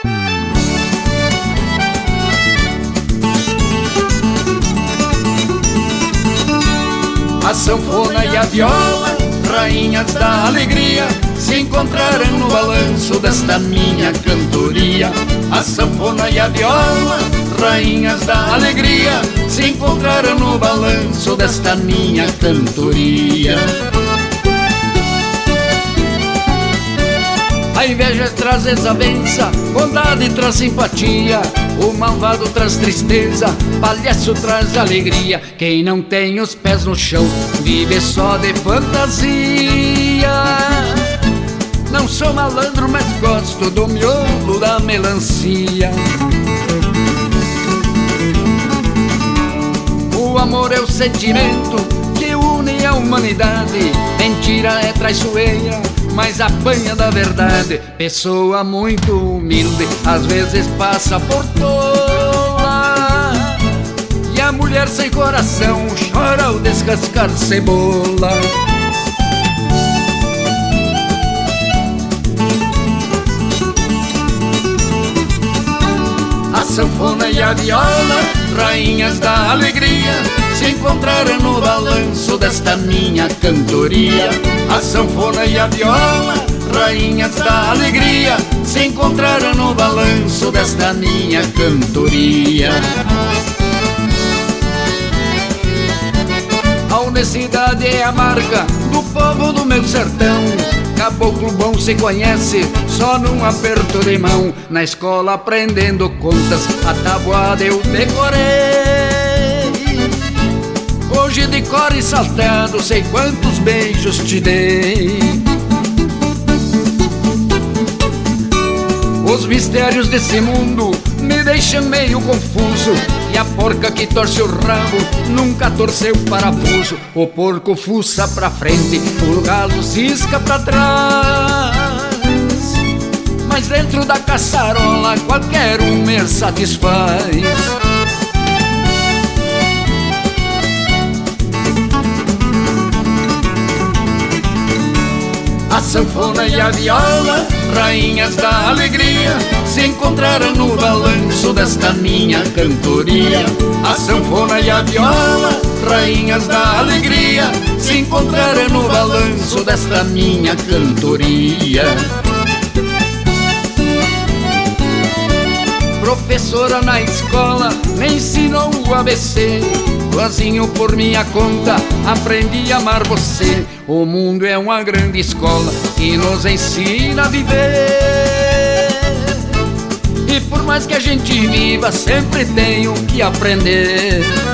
A sanfona e a viola, rainhas da alegria, se encontraram no balanço desta minha cantoria. A sanfona e a viola, rainhas da alegria, se encontraram no balanço desta minha cantoria. A inveja traz desavença, bondade traz simpatia, o malvado traz tristeza, palhaço traz alegria. Quem não tem os pés no chão vive só de fantasia. Não sou malandro, mas gosto do miolo da melancia. O amor é o sentimento que une a humanidade. Mentira é traiçoeira, mas apanha da verdade. Pessoa muito humilde às vezes passa por tola, e a mulher sem coração chora ao descascar cebola. A sanfona e a viola, rainhas da alegria, se encontraram no balanço desta minha cantoria. A sanfona e a viola, rainhas da alegria, se encontraram no balanço desta minha cantoria. A honestidade é a marca do povo do meu sertão. Caboclo bom se conhece só num aperto de mão. Na escola aprendendo contas, a tabuada eu decorei. Hoje de cor e saltado sei quantos beijos te dei. Os mistérios desse mundo me deixam meio confuso, e a porca que torce o rabo nunca torceu parafuso. O porco fuça pra frente, o galo cisca pra trás, mas dentro da caçarola qualquer um me satisfaz. A sanfona e a viola, rainhas da alegria, se encontraram no balanço desta minha cantoria. A sanfona e a viola, rainhas da alegria, se encontraram no balanço desta minha cantoria. Professora na escola me ensinou o ABC, sozinho por minha conta aprendi a amar você. O mundo é uma grande escola que nos ensina a viver, e por mais que a gente viva sempre tem o que aprender.